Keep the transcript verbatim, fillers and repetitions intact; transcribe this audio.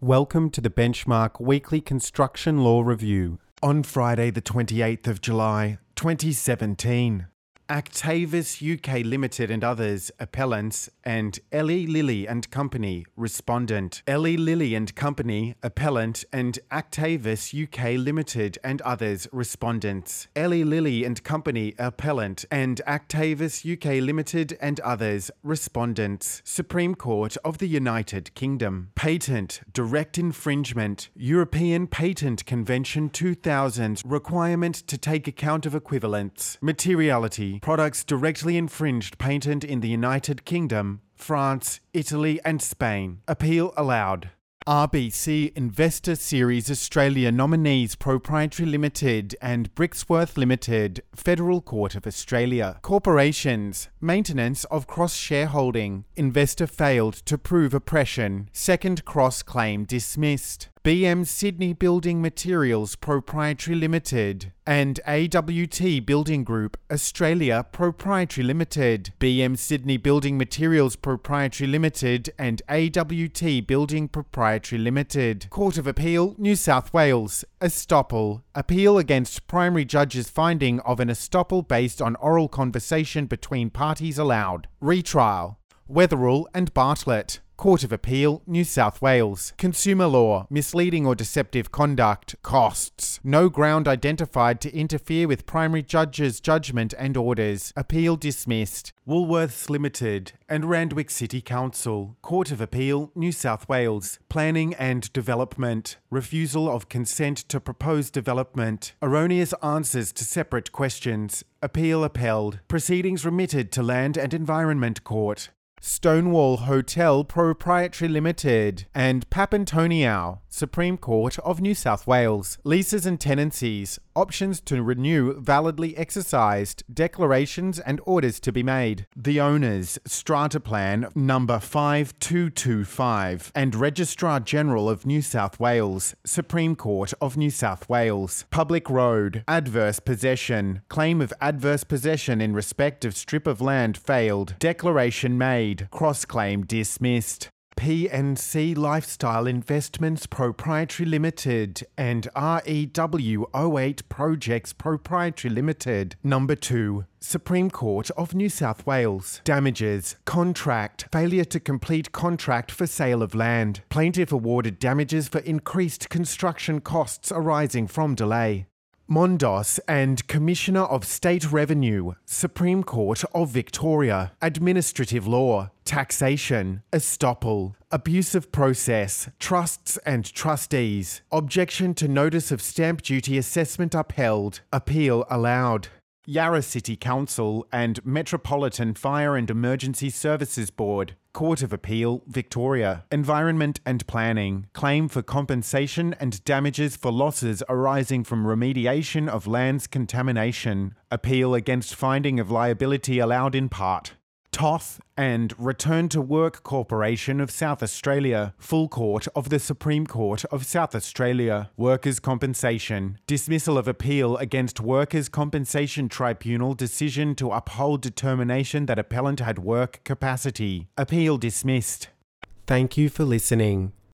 Welcome to the Benchmark Weekly Construction Law Review. On Friday the twenty-eighth of July, twenty seventeen. Actavis U K Limited and others, appellants, and Eli Lilly and Company, respondent. Eli Lilly and Company, appellant, and Actavis U K Limited and others, respondents. Eli Lilly and Company, appellant, and Actavis U K Limited and others, respondents. Supreme Court of the United Kingdom. Patent, direct infringement. European Patent Convention two thousand, requirement to take account of equivalence. Materiality. Products directly infringed patent in the United Kingdom, France, Italy and Spain. Appeal allowed. R B C Investor Series Australia Nominees Proprietary Limited and Brixworth Limited, Federal Court of Australia. Corporations, maintenance of cross-shareholding. Investor failed to prove oppression. Second cross-claim dismissed. B M Sydney Building Materials Proprietary Limited and A W T Building Group Australia Proprietary Limited. B M Sydney Building Materials Proprietary Limited and A W T Building Proprietary Limited. Court of Appeal, New South Wales. Estoppel. Appeal against primary judge's finding of an estoppel based on oral conversation between parties allowed. Retrial. Wetherell and Bartlett. Court of Appeal, New South Wales. Consumer law, misleading or deceptive conduct, costs. No ground identified to interfere with primary judge's judgment and orders. Appeal dismissed. Woolworths Limited and Randwick City Council. Court of Appeal, New South Wales. Planning and development. Refusal of consent to proposed development. Erroneous answers to separate questions. Appeal upheld. Proceedings remitted to Land and Environment Court. Stonewall Hotel Proprietary Limited and Papantoniau, Supreme Court of New South Wales. Leases and tenancies, options to renew validly exercised, declarations and orders to be made. The owners, Strata Plan number five two two five and Registrar General of New South Wales, Supreme Court of New South Wales. Public road, adverse possession, claim of adverse possession in respect of strip of land failed, declaration made. Cross-claim dismissed. P and C Lifestyle Investments Proprietary Limited and R E W oh eight Projects Proprietary Limited. Number two. Supreme Court of New South Wales. Damages. Contract. Failure to complete contract for sale of land. Plaintiff awarded damages for increased construction costs arising from delay. Mondos and Commissioner of State Revenue, Supreme Court of Victoria. Administrative law, taxation, estoppel, abuse of process, trusts and trustees. Objection to notice of stamp duty assessment upheld. Appeal allowed. Yarra City Council and Metropolitan Fire and Emergency Services Board. Court of Appeal, Victoria. Environment and Planning. Claim for compensation and damages for losses arising from remediation of land's contamination. Appeal against finding of liability allowed in part. Toth and Return to Work Corporation of South Australia, Full Court of the Supreme Court of South Australia. Workers' compensation. Dismissal of appeal against Workers' Compensation Tribunal decision to uphold determination that appellant had work capacity. Appeal dismissed. Thank you for listening.